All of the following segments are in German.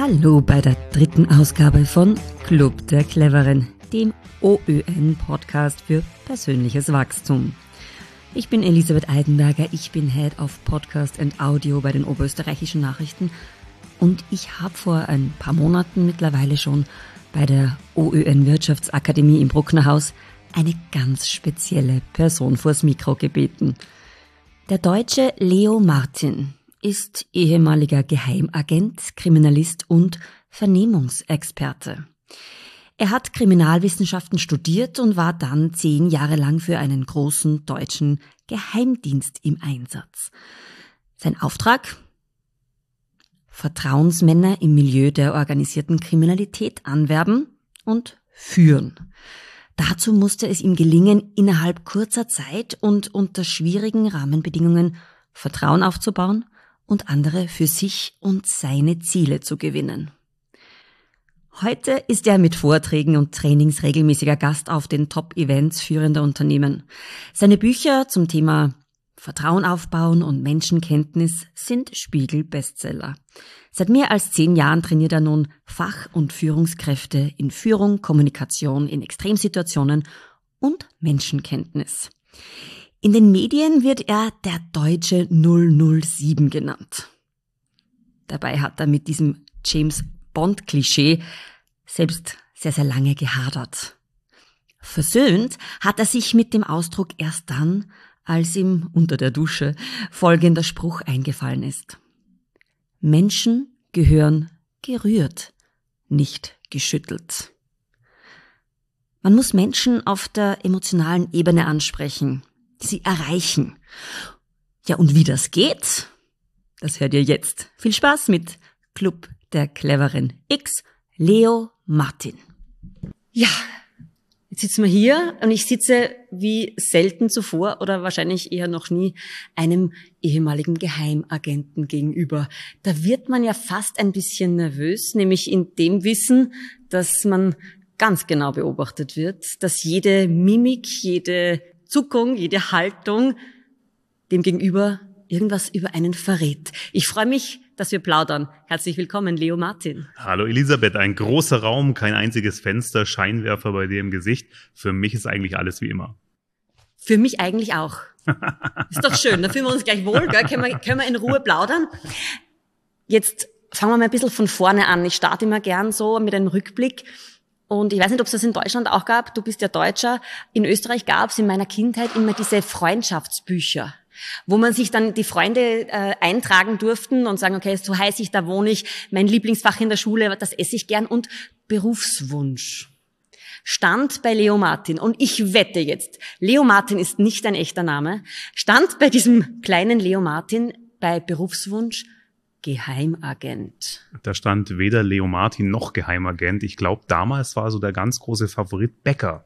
Hallo bei der dritten Ausgabe von Club der Cleveren, dem OÖN-Podcast für persönliches Wachstum. Ich bin Elisabeth Eidenberger, ich bin Head of Podcast and Audio bei den Oberösterreichischen Nachrichten und ich habe vor ein paar Monaten mittlerweile schon bei der OÖN-Wirtschaftsakademie im Brucknerhaus eine ganz spezielle Person vors Mikro gebeten. Der Deutsche Leo Martin ist ehemaliger Geheimagent, Kriminalist und Vernehmungsexperte. Er hat Kriminalwissenschaften studiert und war dann 10 Jahre lang für einen großen deutschen Geheimdienst im Einsatz. Sein Auftrag? Vertrauensmänner im Milieu der organisierten Kriminalität anwerben und führen. Dazu musste es ihm gelingen, innerhalb kurzer Zeit und unter schwierigen Rahmenbedingungen Vertrauen aufzubauen und andere für sich und seine Ziele zu gewinnen. Heute ist er mit Vorträgen und Trainings regelmäßiger Gast auf den Top-Events führender Unternehmen. Seine Bücher zum Thema Vertrauen aufbauen und Menschenkenntnis sind Spiegel-Bestseller. Seit mehr als 10 Jahren trainiert er nun Fach- und Führungskräfte in Führung, Kommunikation in Extremsituationen und Menschenkenntnis. In den Medien wird er der deutsche 007 genannt. Dabei hat er mit diesem James-Bond-Klischee selbst sehr, sehr lange gehadert. Versöhnt hat er sich mit dem Ausdruck erst dann, als ihm unter der Dusche folgender Spruch eingefallen ist. Menschen gehören gerührt, nicht geschüttelt. Man muss Menschen auf der emotionalen Ebene ansprechen, sie erreichen. Ja, und wie das geht, das hört ihr jetzt. Viel Spaß mit Club der Cleveren X, Leo Martin. Ja, jetzt sitzen wir hier und ich sitze wie selten zuvor oder wahrscheinlich eher noch nie einem ehemaligen Geheimagenten gegenüber. Da wird man ja fast ein bisschen nervös, nämlich in dem Wissen, dass man ganz genau beobachtet wird, dass jede Mimik, jede Zuckung, jede Haltung dem Gegenüber irgendwas über einen verrät. Ich freue mich, dass wir plaudern. Herzlich willkommen, Leo Martin. Hallo Elisabeth, ein großer Raum, kein einziges Fenster, Scheinwerfer bei dir im Gesicht. Für mich ist eigentlich alles wie immer. Für mich eigentlich auch. Ist doch schön, da fühlen wir uns gleich wohl, gell? Können wir in Ruhe plaudern. Jetzt fangen wir mal ein bisschen von vorne an. Ich starte immer gern so mit einem Rückblick. Und ich weiß nicht, ob es das in Deutschland auch gab. Du bist ja Deutscher. In Österreich gab es in meiner Kindheit immer diese Freundschaftsbücher, wo man sich dann die Freunde eintragen durften und sagen, okay, so heiße ich, da wohne ich, mein Lieblingsfach in der Schule, das esse ich gern und Berufswunsch stand bei Leo Martin. Und ich wette jetzt, Leo Martin ist nicht ein echter Name, stand bei diesem kleinen Leo Martin bei Berufswunsch Geheimagent. Da stand weder Leo Martin noch Geheimagent. Ich glaube, damals war so der ganz große Favorit Bäcker.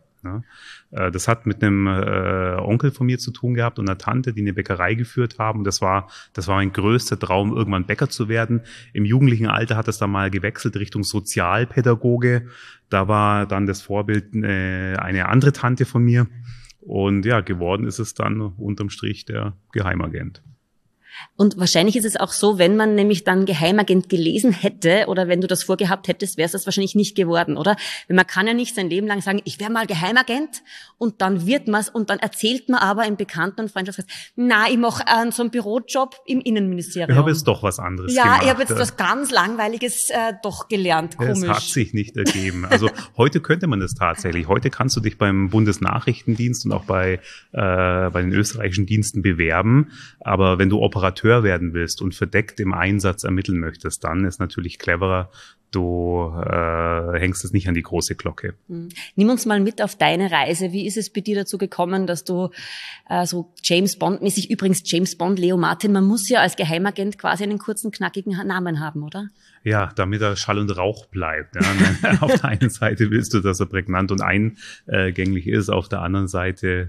Das hat mit einem Onkel von mir zu tun gehabt und einer Tante, die eine Bäckerei geführt haben. Das war mein größter Traum, irgendwann Bäcker zu werden. Im jugendlichen Alter hat es dann mal gewechselt Richtung Sozialpädagoge. Da war dann das Vorbild eine andere Tante von mir. Und ja, geworden ist es dann unterm Strich der Geheimagent. Und wahrscheinlich ist es auch so, wenn man nämlich dann Geheimagent gelesen hätte oder wenn du das vorgehabt hättest, wäre es das wahrscheinlich nicht geworden, oder? Weil man kann ja nicht sein Leben lang sagen, ich wäre mal Geheimagent und dann wird man's und dann erzählt man aber im Bekannten- und Freundschaftskreis, na, ich mache so einen Bürojob im Innenministerium. Ich habe jetzt doch was anderes gemacht. Ja, ich habe jetzt was ganz Langweiliges doch gelernt, komisch. Es hat sich nicht ergeben. Also heute könnte man das tatsächlich. Heute kannst du dich beim Bundesnachrichtendienst und auch bei den österreichischen Diensten bewerben, aber wenn du Operateur werden willst und verdeckt im Einsatz ermitteln möchtest, dann ist natürlich cleverer, du hängst es nicht an die große Glocke. Nimm uns mal mit auf deine Reise. Wie ist es bei dir dazu gekommen, dass du so James Bond-mäßig, übrigens James Bond, Leo Martin, man muss ja als Geheimagent quasi einen kurzen, knackigen Namen haben, oder? Ja, damit er Schall und Rauch bleibt. Ja. Auf der einen Seite willst du, dass er prägnant und eingänglich ist, auf der anderen Seite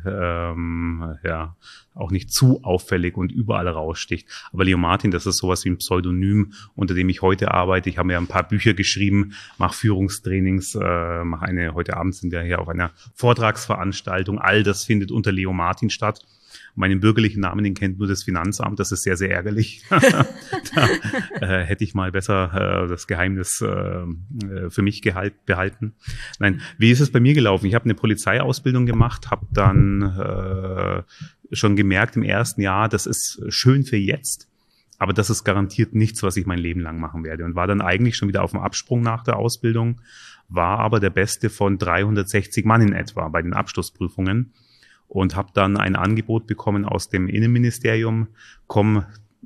auch nicht zu auffällig und überall raussticht. Aber Leo Martin, das ist sowas wie ein Pseudonym, unter dem ich heute arbeite. Ich habe mir ein paar Bücher geschrieben, mache Führungstrainings, heute Abend sind wir hier auf einer Vortragsveranstaltung. All das findet unter Leo Martin statt. Meinen bürgerlichen Namen, den kennt nur das Finanzamt, das ist sehr, sehr ärgerlich. Da hätte ich mal besser das Geheimnis für mich behalten. Nein, wie ist es bei mir gelaufen? Ich habe eine Polizeiausbildung gemacht, habe dann schon gemerkt im ersten Jahr, das ist schön für jetzt, aber das ist garantiert nichts, was ich mein Leben lang machen werde. Und war dann eigentlich schon wieder auf dem Absprung nach der Ausbildung, war aber der Beste von 360 Mann in etwa bei den Abschlussprüfungen und habe dann ein Angebot bekommen aus dem Innenministerium, komm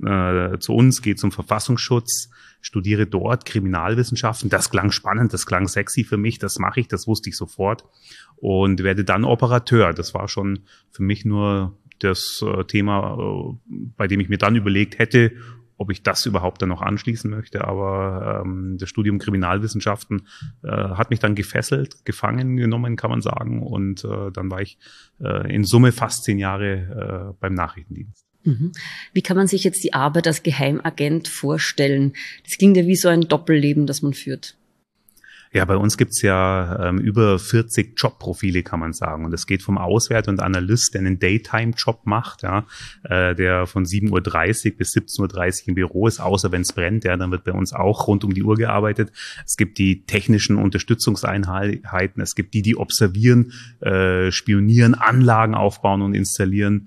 zu uns, geh zum Verfassungsschutz, studiere dort Kriminalwissenschaften. Das klang spannend, das klang sexy für mich, das mache ich, das wusste ich sofort und werde dann Operateur. Das war schon für mich nur das Thema, bei dem ich mir dann überlegt hätte, ob ich das überhaupt dann noch anschließen möchte. Aber das Studium Kriminalwissenschaften hat mich dann gefesselt, gefangen genommen, kann man sagen. Und dann war ich in Summe fast 10 Jahre beim Nachrichtendienst. Wie kann man sich jetzt die Arbeit als Geheimagent vorstellen? Das klingt ja wie so ein Doppelleben, das man führt. Ja, bei uns gibt's ja über 40 Jobprofile, kann man sagen. Und es geht vom Auswärter und Analyst, der einen Daytime-Job macht, ja, der von 7:30 Uhr bis 17:30 Uhr im Büro ist, außer wenn es brennt. Ja, dann wird bei uns auch rund um die Uhr gearbeitet. Es gibt die technischen Unterstützungseinheiten. Es gibt die observieren, spionieren, Anlagen aufbauen und installieren.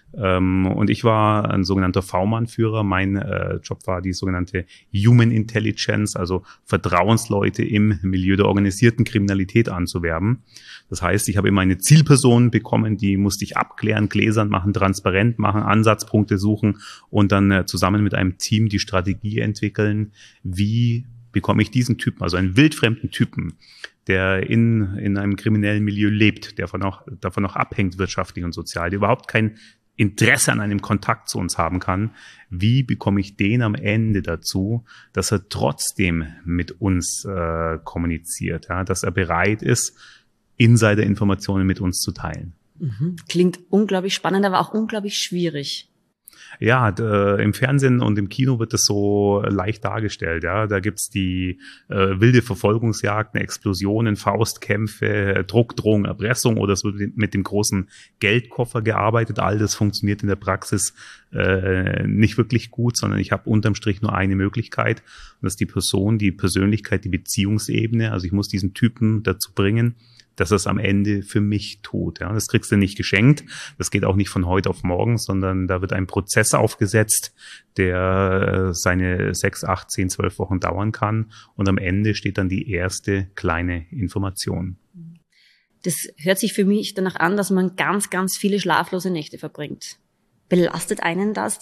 Und ich war ein sogenannter V-Mann-Führer. Mein Job war die sogenannte Human Intelligence, also Vertrauensleute im Milieu der organisierten Kriminalität anzuwerben. Das heißt, ich habe immer eine Zielperson bekommen, die musste ich abklären, gläsern machen, transparent machen, Ansatzpunkte suchen und dann zusammen mit einem Team die Strategie entwickeln, wie bekomme ich diesen Typen, also einen wildfremden Typen, der in einem kriminellen Milieu lebt, der davon auch abhängt wirtschaftlich und sozial, der überhaupt kein Interesse an einem Kontakt zu uns haben kann, wie bekomme ich den am Ende dazu, dass er trotzdem mit uns kommuniziert, ja, dass er bereit ist, Insider-Informationen mit uns zu teilen. Klingt unglaublich spannend, aber auch unglaublich schwierig. Ja, im Fernsehen und im Kino wird das so leicht dargestellt. Ja, da gibt's die wilde Verfolgungsjagden, Explosionen, Faustkämpfe, Druck, Drohung, Erpressung oder es wird mit dem großen Geldkoffer gearbeitet. All das funktioniert in der Praxis nicht wirklich gut, sondern ich habe unterm Strich nur eine Möglichkeit. Und das ist die Person, die Persönlichkeit, die Beziehungsebene. Also ich muss diesen Typen dazu bringen, dass er es am Ende für mich tut. Ja, das kriegst du nicht geschenkt. Das geht auch nicht von heute auf morgen, sondern da wird ein Prozess aufgesetzt, der seine 6, 8, 10, 12 Wochen dauern kann. Und am Ende steht dann die erste kleine Information. Das hört sich für mich danach an, dass man ganz, ganz viele schlaflose Nächte verbringt. Belastet einen das,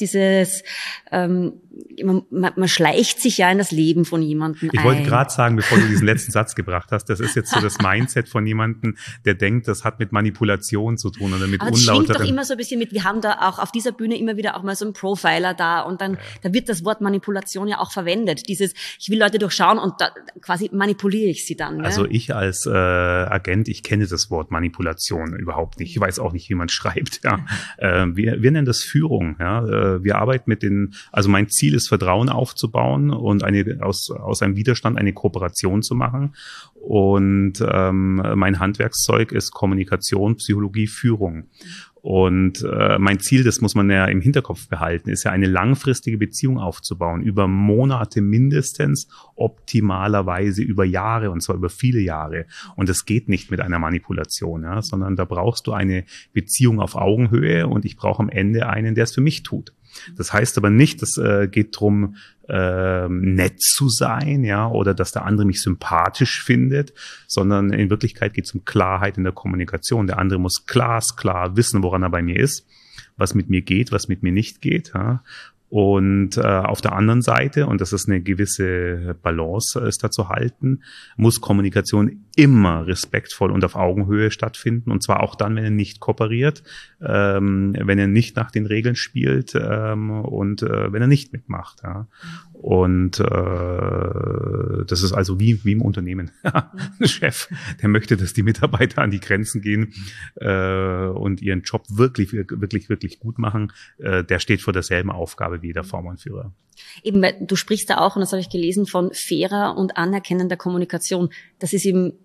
man schleicht sich ja in das Leben von jemandem ein. Ich wollte gerade sagen, bevor du diesen letzten Satz gebracht hast, das ist jetzt so das Mindset von jemandem, der denkt, das hat mit Manipulation zu tun oder mit aber das schwingt doch immer so ein bisschen mit, wir haben da auch auf dieser Bühne immer wieder auch mal so einen Profiler da und dann da wird das Wort Manipulation ja auch verwendet. Dieses, ich will Leute durchschauen und da quasi manipuliere ich sie dann. Ne? Also ich als Agent, ich kenne das Wort Manipulation überhaupt nicht. Ich weiß auch nicht, wie man schreibt. Ja. Wir nennen das Führung. Ja. Wir arbeiten also mein Ziel ist, Vertrauen aufzubauen und aus einem Widerstand eine Kooperation zu machen. Und mein Handwerkszeug ist Kommunikation, Psychologie, Führung. Und mein Ziel, das muss man ja im Hinterkopf behalten, ist ja eine langfristige Beziehung aufzubauen, über Monate mindestens, optimalerweise über Jahre, und zwar über viele Jahre. Und das geht nicht mit einer Manipulation, ja, sondern da brauchst du eine Beziehung auf Augenhöhe und ich brauche am Ende einen, der es für mich tut. Das heißt aber nicht, es geht drum, nett zu sein, ja, oder dass der andere mich sympathisch findet, sondern in Wirklichkeit geht es um Klarheit in der Kommunikation. Der andere muss glasklar wissen, woran er bei mir ist, was mit mir geht, was mit mir nicht geht, ja. Und auf der anderen Seite, und das ist eine gewisse Balance, ist da zu halten, muss Kommunikation immer respektvoll und auf Augenhöhe stattfinden. Und zwar auch dann, wenn er nicht kooperiert, wenn er nicht nach den Regeln spielt und wenn er nicht mitmacht. Ja. Und das ist also wie im Unternehmen. Der Chef, der möchte, dass die Mitarbeiter an die Grenzen gehen und ihren Job wirklich gut machen. Der steht vor derselben Aufgabe wie der V-Mann-Führer. Eben, du sprichst da auch, und das habe ich gelesen, von fairer und anerkennender Kommunikation. Das ist eben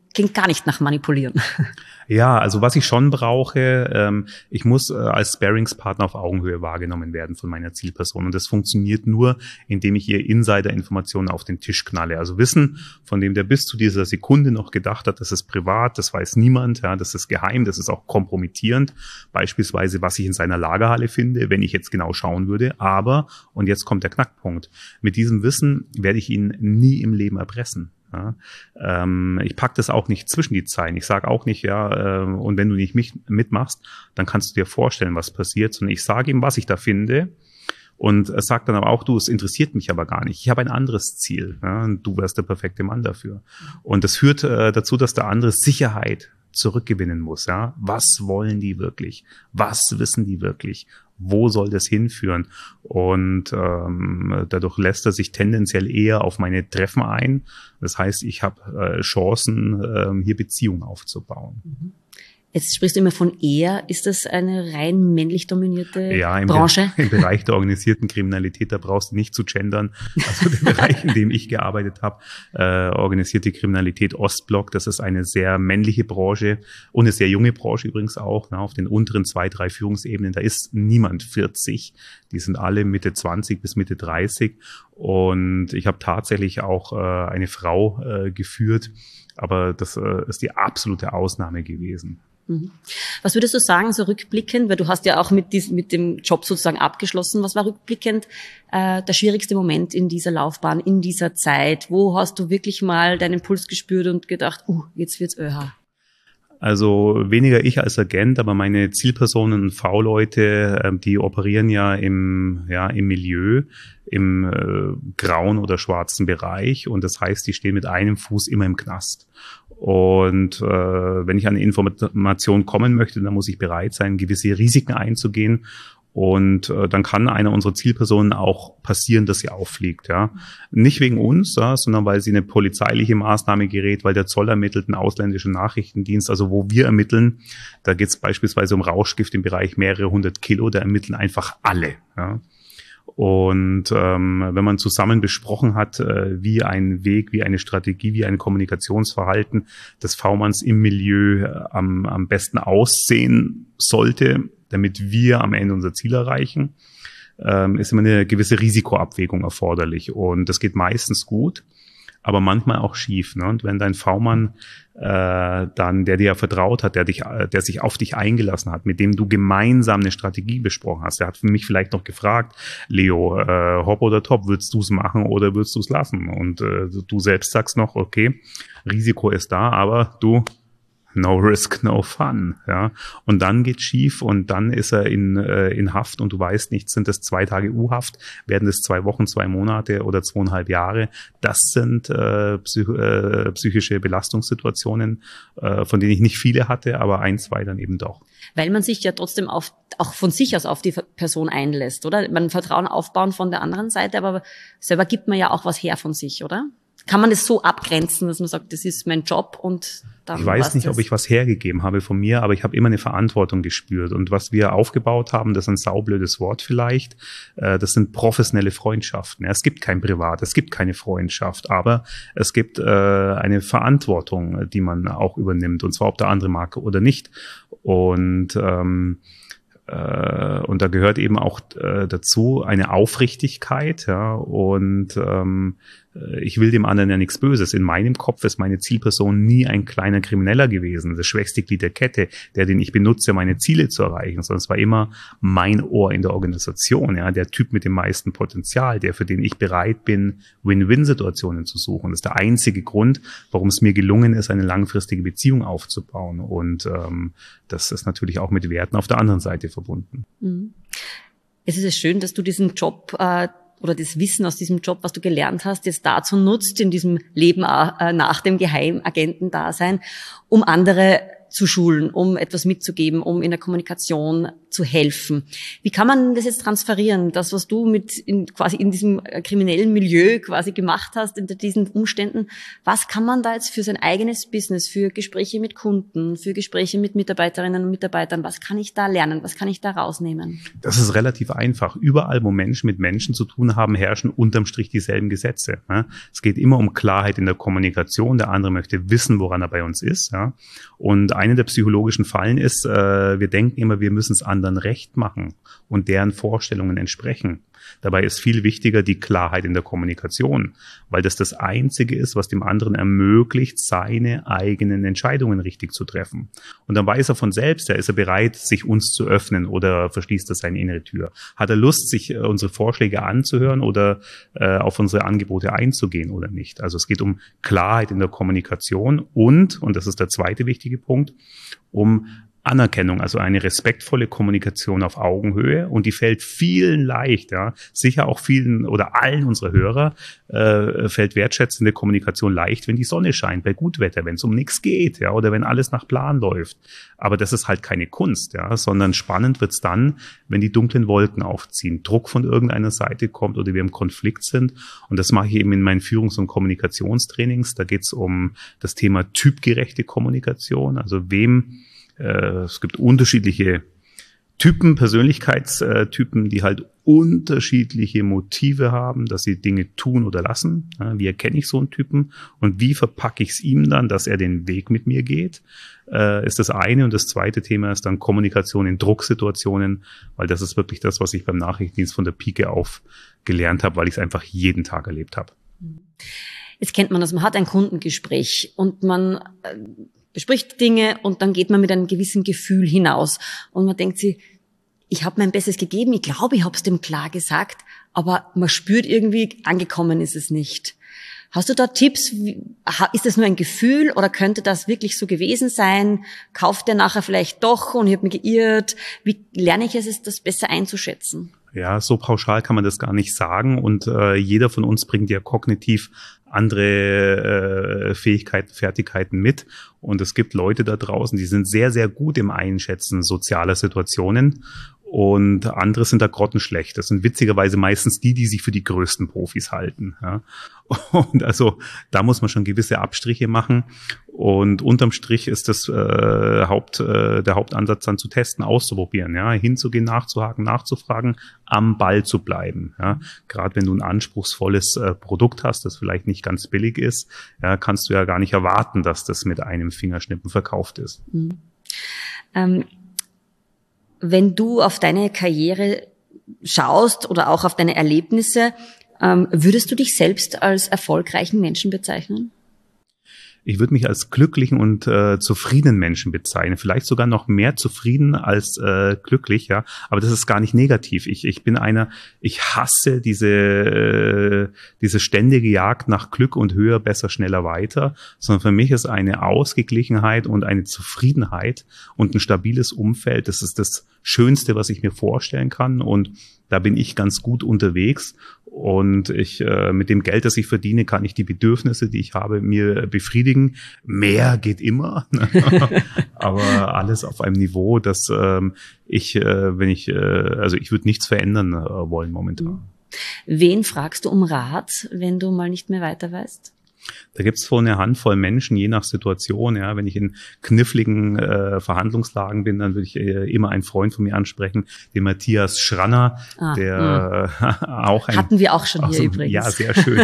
klingt gar nicht nach Manipulieren. Ja, also was ich schon brauche, ich muss als Sparringspartner auf Augenhöhe wahrgenommen werden von meiner Zielperson. Und das funktioniert nur, indem ich ihr Insider-Informationen auf den Tisch knalle. Also Wissen, von dem der bis zu dieser Sekunde noch gedacht hat, das ist privat, das weiß niemand, ja, das ist geheim, das ist auch kompromittierend. Beispielsweise, was ich in seiner Lagerhalle finde, wenn ich jetzt genau schauen würde. Aber, und jetzt kommt der Knackpunkt, mit diesem Wissen werde ich ihn nie im Leben erpressen. Ja, ich pack das auch nicht zwischen die Zeilen. Ich sage auch nicht, und wenn du nicht mitmachst, dann kannst du dir vorstellen, was passiert, sondern ich sage ihm, was ich da finde und sage dann aber auch, du, es interessiert mich aber gar nicht. Ich habe ein anderes Ziel. Ja, und du wärst der perfekte Mann dafür. Und das führt dazu, dass der andere Sicherheit zurückgewinnen muss. Ja, was wollen die wirklich? Was wissen die wirklich? Wo soll das hinführen? Und dadurch lässt er sich tendenziell eher auf meine Treffen ein. Das heißt, ich habe Chancen, hier Beziehungen aufzubauen. Jetzt sprichst du immer von er. Ist das eine rein männlich dominierte Branche? Im Bereich der organisierten Kriminalität, da brauchst du nicht zu gendern. Also der Bereich, in dem ich gearbeitet habe, organisierte Kriminalität Ostblock, das ist eine sehr männliche Branche und eine sehr junge Branche übrigens auch. Auf den unteren 2, 3 Führungsebenen, da ist niemand 40. Die sind alle Mitte 20 bis Mitte 30. Und ich habe tatsächlich auch eine Frau geführt, aber das ist die absolute Ausnahme gewesen. Was würdest du sagen, so rückblickend, weil du hast ja auch mit dem Job sozusagen abgeschlossen, was war rückblickend der schwierigste Moment in dieser Laufbahn, in dieser Zeit? Wo hast du wirklich mal deinen Puls gespürt und gedacht, jetzt wird's ÖH? Also weniger ich als Agent, aber meine Zielpersonen und V-Leute, die operieren ja im Milieu, im grauen oder schwarzen Bereich. Und das heißt, die stehen mit einem Fuß immer im Knast. Und wenn ich an eine Information kommen möchte, dann muss ich bereit sein, gewisse Risiken einzugehen. Und dann kann einer unserer Zielpersonen auch passieren, dass sie auffliegt. Ja, nicht wegen uns, sondern weil sie eine polizeiliche Maßnahme gerät, weil der Zoll ermittelt, ein ausländischer Nachrichtendienst. Also wo wir ermitteln, da geht es beispielsweise um Rauschgift im Bereich mehrere 100 Kilo. Da ermitteln einfach alle. Ja. Und wenn man zusammen besprochen hat, wie ein Weg, wie eine Strategie, wie ein Kommunikationsverhalten des V-Manns im Milieu am besten aussehen sollte, damit wir am Ende unser Ziel erreichen, ist immer eine gewisse Risikoabwägung erforderlich. Und das geht meistens gut, aber manchmal auch schief. Ne? Und wenn dein V-Mann dann, der dir vertraut hat, der sich auf dich eingelassen hat, mit dem du gemeinsam eine Strategie besprochen hast, der hat mich vielleicht noch gefragt, Leo, hopp oder top, würdest du es machen oder würdest du es lassen? Und du selbst sagst noch, okay, Risiko ist da, aber du, no risk, no fun, ja. Und dann geht's schief und dann ist er in Haft und du weißt nicht, sind das 2 Tage U-Haft, werden es 2 Wochen, 2 Monate oder 2,5 Jahre. Das sind psychische Belastungssituationen, von denen ich nicht viele hatte, aber 1, 2 dann eben doch. Weil man sich ja trotzdem auch von sich aus auf die Person einlässt, oder? Man Vertrauen aufbauen von der anderen Seite, aber selber gibt man ja auch was her von sich, oder? Kann man das so abgrenzen, dass man sagt, das ist mein Job und dann. Ich weiß nicht, ob ich was hergegeben habe von mir, aber ich habe immer eine Verantwortung gespürt. Und was wir aufgebaut haben, das ist ein saublödes Wort vielleicht, das sind professionelle Freundschaften. Es gibt kein Privat, es gibt keine Freundschaft, aber es gibt eine Verantwortung, die man auch übernimmt, und zwar ob der andere mag oder nicht. Und da gehört eben auch dazu eine Aufrichtigkeit, ja, und ich will dem anderen ja nichts Böses. In meinem Kopf ist meine Zielperson nie ein kleiner Krimineller gewesen, das schwächste Glied der Kette, den ich benutze, meine Ziele zu erreichen, sondern es war immer mein Ohr in der Organisation, ja, der Typ mit dem meisten Potenzial, für den ich bereit bin, Win-Win-Situationen zu suchen. Das ist der einzige Grund, warum es mir gelungen ist, eine langfristige Beziehung aufzubauen. Und das ist natürlich auch mit Werten auf der anderen Seite verbunden. Es ist ja schön, dass du diesen Job oder das Wissen aus diesem Job, was du gelernt hast, jetzt dazu nutzt, in diesem Leben nach dem Geheimagentendasein, um andere zu schulen, um etwas mitzugeben, um in der Kommunikation zu helfen. Wie kann man das jetzt transferieren? Das, was du quasi in diesem kriminellen Milieu quasi gemacht hast, unter diesen Umständen, was kann man da jetzt für sein eigenes Business, für Gespräche mit Kunden, für Gespräche mit Mitarbeiterinnen und Mitarbeitern, was kann ich da lernen? Was kann ich da rausnehmen? Das ist relativ einfach. Überall, wo Menschen mit Menschen zu tun haben, herrschen unterm Strich dieselben Gesetze. Es geht immer um Klarheit in der Kommunikation. Der andere möchte wissen, woran er bei uns ist. Und eine der psychologischen Fallen ist, wir denken immer, wir müssen es anderen recht machen und deren Vorstellungen entsprechen. Dabei ist viel wichtiger die Klarheit in der Kommunikation, weil das Einzige ist, was dem anderen ermöglicht, seine eigenen Entscheidungen richtig zu treffen. Und dann weiß er von selbst, ist er bereit, sich uns zu öffnen oder verschließt er seine innere Tür. Hat er Lust, sich unsere Vorschläge anzuhören oder auf unsere Angebote einzugehen oder nicht? Also es geht um Klarheit in der Kommunikation und das ist der zweite wichtige Punkt, um Anerkennung, also eine respektvolle Kommunikation auf Augenhöhe, und die fällt vielen leicht, sicher auch vielen oder allen unserer Hörer fällt wertschätzende Kommunikation leicht, wenn die Sonne scheint, bei Gutwetter, wenn es um nichts geht, oder wenn alles nach Plan läuft. Aber das ist halt keine Kunst, sondern spannend wird's dann, wenn die dunklen Wolken aufziehen, Druck von irgendeiner Seite kommt oder wir im Konflikt sind. Und das mache ich eben in meinen Führungs- und Kommunikationstrainings. Da geht's um das Thema typgerechte Kommunikation, also es gibt unterschiedliche Typen, Persönlichkeitstypen, die halt unterschiedliche Motive haben, dass sie Dinge tun oder lassen. Wie erkenne ich so einen Typen und wie verpacke ich es ihm dann, dass er den Weg mit mir geht, ist das eine. Und das zweite Thema ist dann Kommunikation in Drucksituationen, weil das ist wirklich das, was ich beim Nachrichtendienst von der Pike auf gelernt habe, weil ich es einfach jeden Tag erlebt habe. Jetzt kennt man das, man hat ein Kundengespräch und man bespricht Dinge und dann geht man mit einem gewissen Gefühl hinaus und man denkt sich, ich habe mein Bestes gegeben, ich glaube, ich habe es dem klar gesagt, aber man spürt irgendwie, angekommen ist es nicht. Hast du da Tipps? Ist das nur ein Gefühl oder könnte das wirklich so gewesen sein? Kauft der nachher vielleicht doch und ich habe mich geirrt? Wie lerne ich es, das besser einzuschätzen? Ja, so pauschal kann man das gar nicht sagen und jeder von uns bringt ja kognitiv andere Fähigkeiten, Fertigkeiten mit. Und es gibt Leute da draußen, die sind sehr, sehr gut im Einschätzen sozialer Situationen. Und andere sind da grottenschlecht. Das sind witzigerweise meistens die sich für die größten Profis halten. Und also da muss man schon gewisse Abstriche machen. Und unterm Strich ist das der Hauptansatz dann zu testen, auszuprobieren, hinzugehen, nachzuhaken, nachzufragen, am Ball zu bleiben. Gerade wenn du ein anspruchsvolles Produkt hast, das vielleicht nicht ganz billig ist, kannst du ja gar nicht erwarten, dass das mit einem Fingerschnippen verkauft ist. Wenn du auf deine Karriere schaust oder auch auf deine Erlebnisse, würdest du dich selbst als erfolgreichen Menschen bezeichnen? Ich würde mich als glücklichen und zufriedenen Menschen bezeichnen. Vielleicht sogar noch mehr zufrieden als glücklich, Aber das ist gar nicht negativ. Ich bin ich hasse diese ständige Jagd nach Glück und höher, besser, schneller, weiter. Sondern für mich ist eine Ausgeglichenheit und eine Zufriedenheit und ein stabiles Umfeld, das ist das Schönste, was ich mir vorstellen kann. Und da bin ich ganz gut unterwegs. Und mit dem Geld, das ich verdiene, kann ich die Bedürfnisse, die ich habe, mir befriedigen. Mehr geht immer, aber alles auf einem Niveau, dass ich würde nichts verändern wollen momentan. Wen fragst du um Rat, wenn du mal nicht mehr weiter weißt? Da gibt's so eine Handvoll Menschen, je nach Situation. Wenn ich in kniffligen Verhandlungslagen bin, dann würde ich immer einen Freund von mir ansprechen, den Matthias Schranner, der auch hatten wir auch schon hier übrigens. Ja, sehr schön.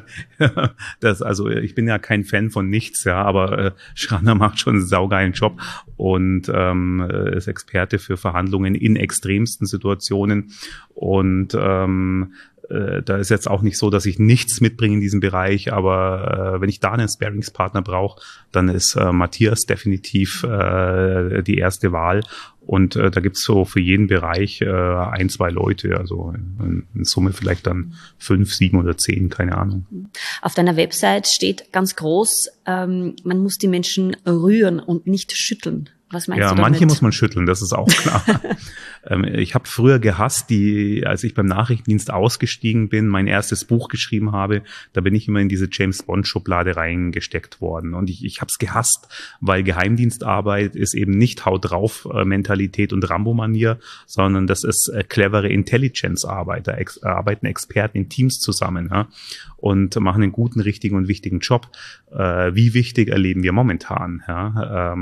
Ich bin ja kein Fan von nichts, aber Schranner macht schon einen saugeilen Job und ist Experte für Verhandlungen in extremsten Situationen und da ist jetzt auch nicht so, dass ich nichts mitbringe in diesem Bereich, aber wenn ich da einen Sparringspartner brauche, dann ist Matthias definitiv die erste Wahl. Und da gibt's so für jeden Bereich 1, 2 Leute, also in Summe vielleicht dann 5, 7 oder 10, keine Ahnung. Auf deiner Website steht ganz groß, man muss die Menschen rühren und nicht schütteln. Was meinst du damit? Ja, manche muss man schütteln, das ist auch klar. Ich habe früher gehasst, als ich beim Nachrichtendienst ausgestiegen bin, mein erstes Buch geschrieben habe, da bin ich immer in diese James-Bond-Schublade reingesteckt worden. Und ich habe es gehasst, weil Geheimdienstarbeit ist eben nicht Haut-drauf-Mentalität und Rambo-Manier, sondern das ist clevere Intelligence-Arbeit. Da arbeiten Experten in Teams zusammen, ja, und machen einen guten, richtigen und wichtigen Job. Wie wichtig erleben wir momentan? Ja?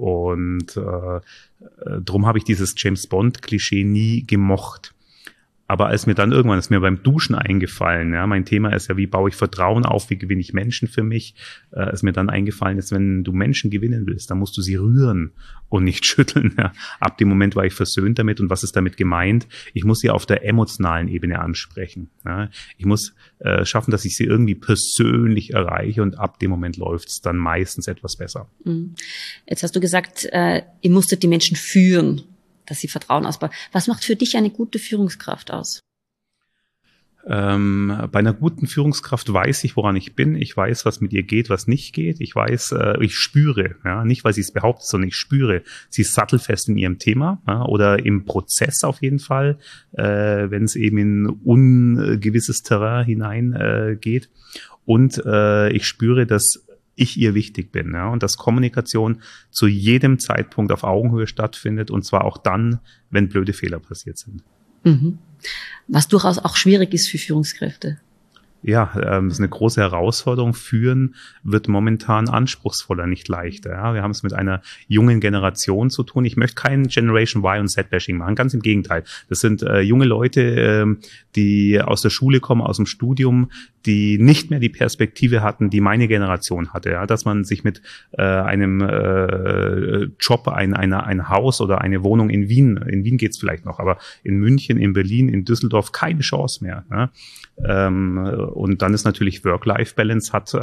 Drum habe ich dieses James-Bond-Klischee nie gemocht. Aber als mir dann irgendwann, ist mir beim Duschen eingefallen, ja, mein Thema ist ja, wie baue ich Vertrauen auf, wie gewinne ich Menschen für mich, ist mir dann eingefallen, ist, wenn du Menschen gewinnen willst, dann musst du sie rühren und nicht schütteln. Ja. Ab dem Moment war ich versöhnt damit. Und was ist damit gemeint? Ich muss sie auf der emotionalen Ebene ansprechen. Ja. Ich muss schaffen, dass ich sie irgendwie persönlich erreiche, und ab dem Moment läuft es dann meistens etwas besser. Jetzt hast du gesagt, ihr musstet die Menschen führen, dass sie Vertrauen ausbauen. Was macht für dich eine gute Führungskraft aus? Bei einer guten Führungskraft weiß ich, woran ich bin. Ich weiß, was mit ihr geht, was nicht geht. Ich weiß, ich spüre, ja, nicht weil sie es behauptet, sondern ich spüre, sie ist sattelfest in ihrem Thema, ja, oder im Prozess auf jeden Fall, wenn es eben in ungewisses Terrain hinein geht. Und ich spüre, dass ich ihr wichtig bin, ja, und dass Kommunikation zu jedem Zeitpunkt auf Augenhöhe stattfindet, und zwar auch dann, wenn blöde Fehler passiert sind. Was durchaus auch schwierig ist für Führungskräfte. Ja, das ist eine große Herausforderung. Führen wird momentan anspruchsvoller, nicht leichter. Ja, wir haben es mit einer jungen Generation zu tun. Ich möchte kein Generation Y und Z-Bashing machen, ganz im Gegenteil. Das sind junge Leute, die aus der Schule kommen, aus dem Studium, die nicht mehr die Perspektive hatten, die meine Generation hatte. Ja, dass man sich mit einem Job, ein Haus oder eine Wohnung in Wien geht's vielleicht noch, aber in München, in Berlin, in Düsseldorf keine Chance mehr. Ja. Und dann ist natürlich Work-Life-Balance hat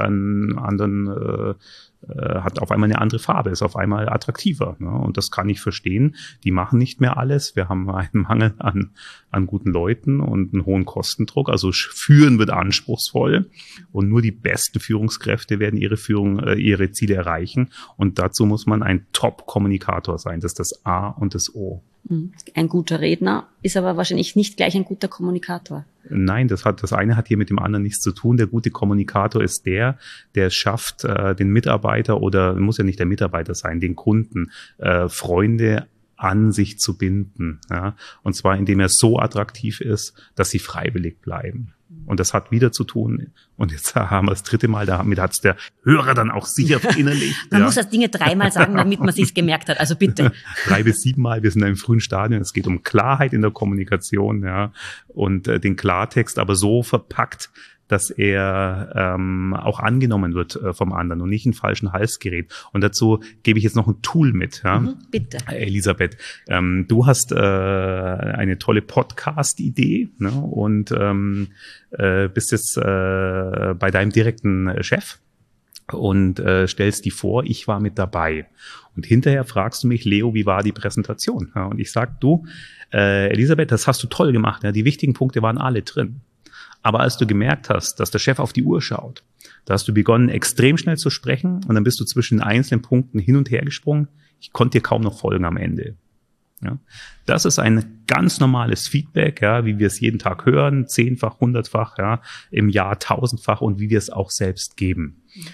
auf einmal eine andere Farbe, ist auf einmal attraktiver. Ne? Und das kann ich verstehen. Die machen nicht mehr alles. Wir haben einen Mangel an guten Leuten und einen hohen Kostendruck. Also Führen wird anspruchsvoll, und nur die besten Führungskräfte werden ihre Ziele erreichen. Und dazu muss man ein Top-Kommunikator sein. Das ist das A und das O. Ein guter Redner ist aber wahrscheinlich nicht gleich ein guter Kommunikator. Nein, das eine hat hier mit dem anderen nichts zu tun. Der gute Kommunikator ist der es schafft, den Mitarbeiter, oder muss ja nicht der Mitarbeiter sein, den Kunden, Freunde an sich zu binden. Ja? Und zwar, indem er so attraktiv ist, dass sie freiwillig bleiben. Und das hat wieder zu tun, und jetzt haben wir das 3. Mal, damit hat es der Hörer dann auch sicher verinnerlicht. Man muss das Dinge 3-mal sagen, damit man sich's gemerkt hat, also bitte. 3 bis 7 Mal, wir sind in einem frühen Stadium, es geht um Klarheit in der Kommunikation, ja, und den Klartext aber so verpackt, dass er auch angenommen wird vom anderen und nicht in den falschen Hals gerät. Und dazu gebe ich jetzt noch ein Tool mit. Ja? Bitte. Elisabeth, du hast eine tolle Podcast-Idee, ne? Und bist jetzt bei deinem direkten Chef und stellst die vor, ich war mit dabei. Und hinterher fragst du mich, Leo, wie war die Präsentation? Ja, und ich sag, du, Elisabeth, das hast du toll gemacht. Ja? Die wichtigen Punkte waren alle drin. Aber als du gemerkt hast, dass der Chef auf die Uhr schaut, da hast du begonnen, extrem schnell zu sprechen, und dann bist du zwischen den einzelnen Punkten hin und her gesprungen. Ich konnte dir kaum noch folgen am Ende. Ja, das ist ein ganz normales Feedback, ja, wie wir es jeden Tag hören, 10-fach, 100-fach, ja, im Jahr 1000-fach, und wie wir es auch selbst geben.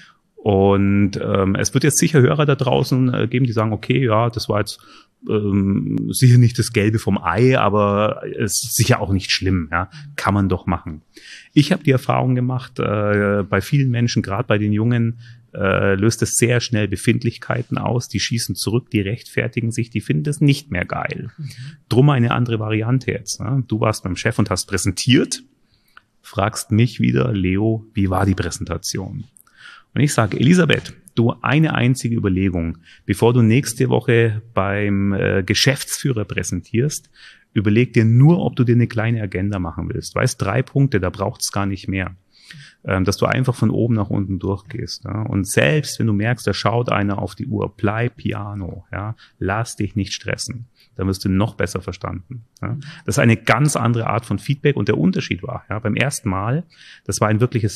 Und es wird jetzt sicher Hörer da draußen geben, die sagen, okay, ja, das war jetzt sicher nicht das Gelbe vom Ei, aber es ist sicher auch nicht schlimm, ja, kann man doch machen. Ich habe die Erfahrung gemacht, bei vielen Menschen, gerade bei den Jungen, löst es sehr schnell Befindlichkeiten aus, die schießen zurück, die rechtfertigen sich, die finden es nicht mehr geil. Drum eine andere Variante jetzt. Ne? Du warst beim Chef und hast präsentiert, fragst mich wieder, Leo, wie war die Präsentation? Und ich sage, Elisabeth, du, eine einzige Überlegung, bevor du nächste Woche beim Geschäftsführer präsentierst, überleg dir nur, ob du dir eine kleine Agenda machen willst. Weißt, 3 Punkte, da braucht es gar nicht mehr. Dass du einfach von oben nach unten durchgehst. Ja? Und selbst wenn du merkst, da schaut einer auf die Uhr, bleib piano, ja? Lass dich nicht stressen. Dann wirst du noch besser verstanden. Ja? Das ist eine ganz andere Art von Feedback, und der Unterschied war, ja, beim ersten Mal, das war ein wirkliches Feedback.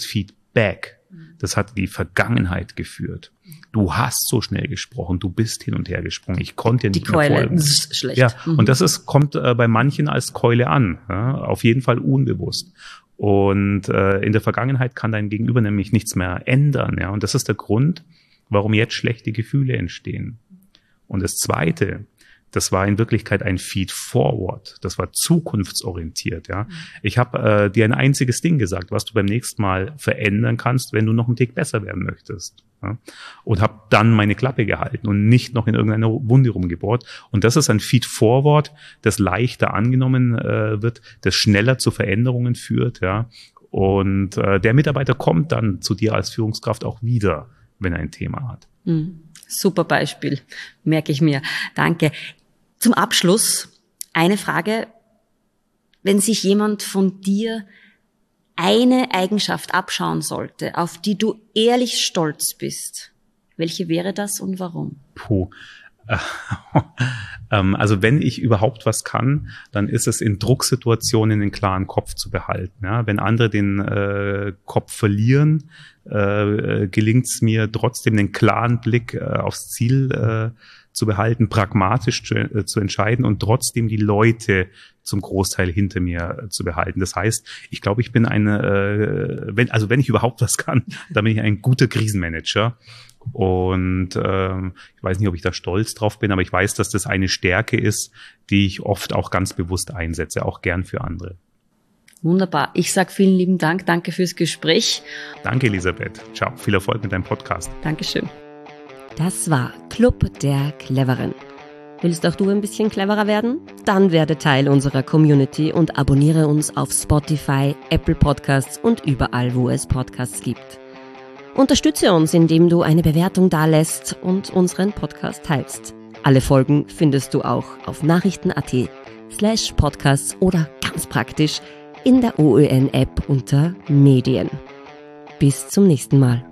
back. Das hat die Vergangenheit geführt. Du hast so schnell gesprochen, du bist hin und her gesprungen. Ich konnte dir nicht die mehr Keule folgen. ist schlecht. Ja, und das kommt bei manchen als Keule an. Ja, auf jeden Fall unbewusst. Und in der Vergangenheit kann dein Gegenüber nämlich nichts mehr ändern. Ja, und das ist der Grund, warum jetzt schlechte Gefühle entstehen. Und das Zweite, das war in Wirklichkeit ein Feed-Forward. Das war zukunftsorientiert. Ja, ich habe dir ein einziges Ding gesagt, was du beim nächsten Mal verändern kannst, wenn du noch einen Tick besser werden möchtest. Ja? Und habe dann meine Klappe gehalten und nicht noch in irgendeiner Wunde rumgebohrt. Und das ist ein Feed-Forward, das leichter angenommen wird, das schneller zu Veränderungen führt. Ja, und der Mitarbeiter kommt dann zu dir als Führungskraft auch wieder, wenn er ein Thema hat. Super Beispiel, merke ich mir. Danke. Zum Abschluss eine Frage. Wenn sich jemand von dir eine Eigenschaft abschauen sollte, auf die du ehrlich stolz bist, welche wäre das und warum? Also wenn ich überhaupt was kann, dann ist es in Drucksituationen den klaren Kopf zu behalten. Ja? Wenn andere den Kopf verlieren, gelingt es mir trotzdem den klaren Blick aufs Ziel zu behalten, pragmatisch zu entscheiden und trotzdem die Leute zum Großteil hinter mir zu behalten. Das heißt, ich glaube, ich bin wenn ich überhaupt was kann, dann bin ich ein guter Krisenmanager. Und ich weiß nicht, ob ich da stolz drauf bin, aber ich weiß, dass das eine Stärke ist, die ich oft auch ganz bewusst einsetze, auch gern für andere. Wunderbar. Ich sage vielen lieben Dank. Danke fürs Gespräch. Danke, Elisabeth. Ciao. Viel Erfolg mit deinem Podcast. Dankeschön. Das war Club der Cleveren. Willst auch du ein bisschen cleverer werden? Dann werde Teil unserer Community und abonniere uns auf Spotify, Apple Podcasts und überall, wo es Podcasts gibt. Unterstütze uns, indem du eine Bewertung dalässt und unseren Podcast teilst. Alle Folgen findest du auch auf nachrichten.at/podcasts oder ganz praktisch in der OÖN-App unter Medien. Bis zum nächsten Mal.